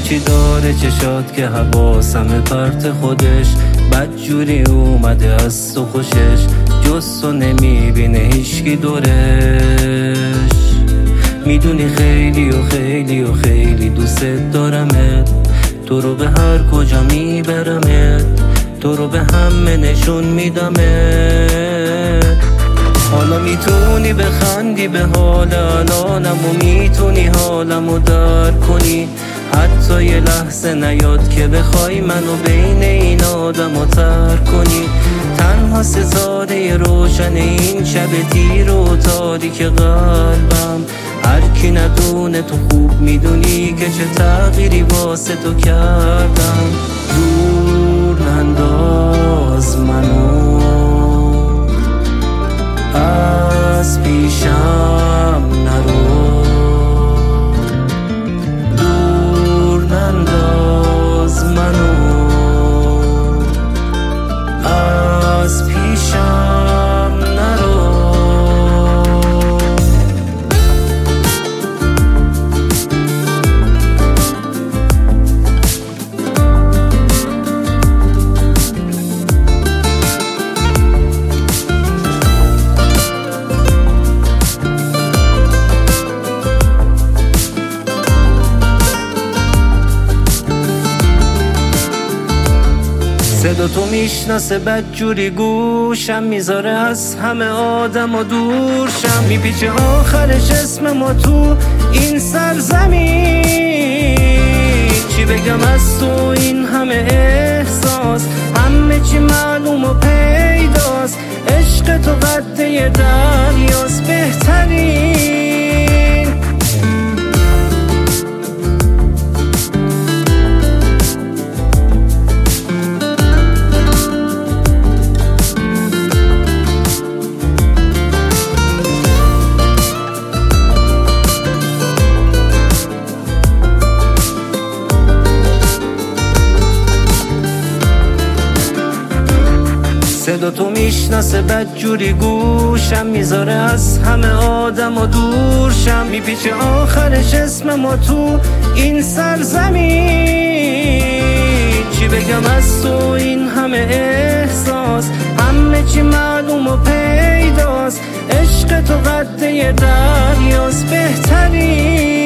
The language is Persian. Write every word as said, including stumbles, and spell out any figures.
چی داره چشات که حواسم پرت خودش بدجوری اومده از تو خوشش، جز تو نمیبینه هیچکی دورش. میدونی خیلی و خیلی و خیلی دوست دارمت، تو رو به هر کجا میبرمت، تو رو به همه نشون میدمت. حالا میتونی بخندی به حال الانم و میتونی حالمو درک کنی، حتی یه لحظه نیاد که بخوای منو بین این آدمو ترک کنی. تنها ستاره روشن این شب تیر و تاریک قلبم، هر کی ندونه تو خوب میدونی که چه تغییری واسه تو کردم. دور ننداز منو از پیشم، نرو دور ننداز منو از پیشم، نرو. صدا تو میشناسه بدجوری گوشم، میذاره از همه آدم و دورشم. میپیچه آخرش اسم ما تو این سرزمین، چی بگم از تو این همه احساس، همه چی معلوم و پیداست. عشق تو قده دریاست بهترین. صدا تو میشناسه بدجوری گوشم، میذاره از همه آدم و دورشم. میپیچه آخرش اسم ما تو این سرزمین، چی بگم از تو این همه احساس، همه چی معلوم و پیداست. عشق تو قده دریاست بهترین.